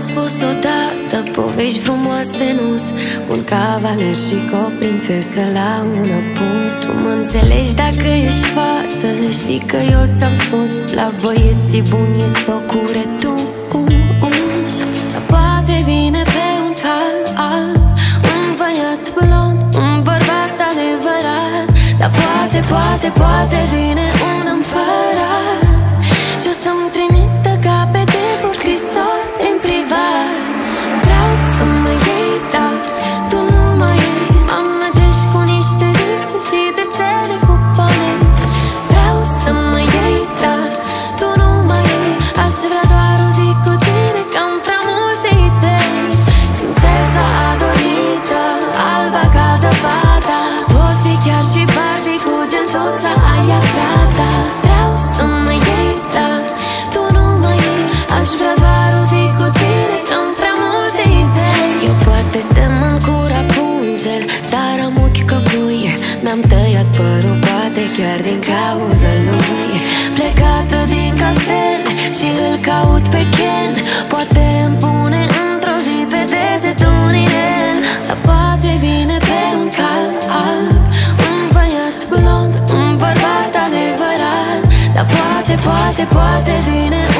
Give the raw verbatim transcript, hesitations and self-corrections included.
spus odată, povești frumoase nu-s cu un cavaler și cu o prințesă la un apus. Tu mă înțelegi dacă ești fată, știi că eu ți-am spus, la băieții buni e stocure tu us. Dar poate vine pe un cal alb un băiat blond, un bărbat adevărat. Dar poate, poate, poate vine un împărat și o să-mi trimită capete cu scrisori în privat. Vreau să mă iei, dar tu nu mă iei. Am năgești cu niște vise și desene cu ponei. Vreau să mă iei, dar tu nu mă iei. Aș vrea doar o zi cu tine, că am prea multe idei. Prințesa adormită, alba ca zăpada, pot fi chiar și Barbie cu gentuța aia frata. Vreau să mă iei, dar tu nu mă iei. Aș vrea doar o zi cu tine, că am prea multe idei. Eu poate semăn cu Rapunzel, dar am ochi căpuie. Mi-am tăiat părul, poate chiar din cauza lui. Plecată din castel și îl caut pe Ken. Poate îmi pune într-o zi pe deget un inen. Dar poate vine pe un cal alb un băiat blond, un bărbat adevărat. Dar poate, poate, poate vine